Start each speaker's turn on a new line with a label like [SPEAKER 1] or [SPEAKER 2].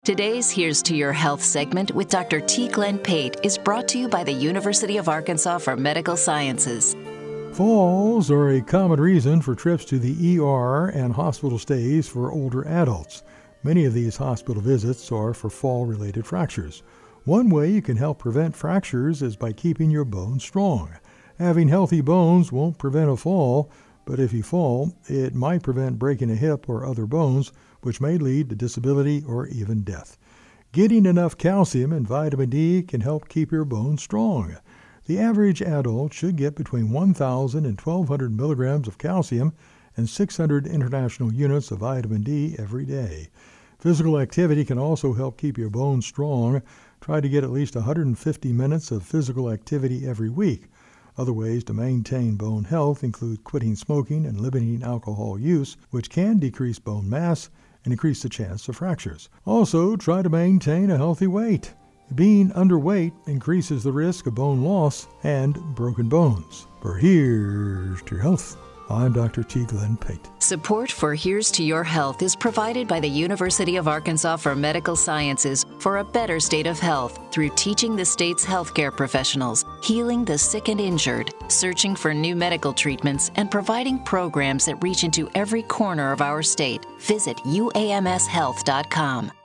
[SPEAKER 1] Today's Here's to Your Health segment with Dr. T. Glenn Pate is brought to you by the University of Arkansas for Medical Sciences.
[SPEAKER 2] Falls are a common reason for trips to the ER and hospital stays for older adults. Many of these hospital visits are for fall-related fractures. One way you can help prevent fractures is by keeping your bones strong. Having healthy bones won't prevent a fall, but if you fall, it might prevent breaking a hip or other bones, which may lead to disability or even death. Getting enough calcium and vitamin D can help keep your bones strong. The average adult should get between 1,000 and 1,200 milligrams of calcium and 600 international units of vitamin D every day. Physical activity can also help keep your bones strong. Try to get at least 150 minutes of physical activity every week. Other ways to maintain bone health include quitting smoking and limiting alcohol use, which can decrease bone mass and increase the chance of fractures. Also, try to maintain a healthy weight. Being underweight increases the risk of bone loss and broken bones. For Here's to Your Health, I'm Dr. T. Glenn Pate.
[SPEAKER 1] Support for Here's to Your Health is provided by the University of Arkansas for Medical Sciences for a better state of health through teaching the state's healthcare professionals, healing the sick and injured, searching for new medical treatments, and providing programs that reach into every corner of our state. Visit uamshealth.com.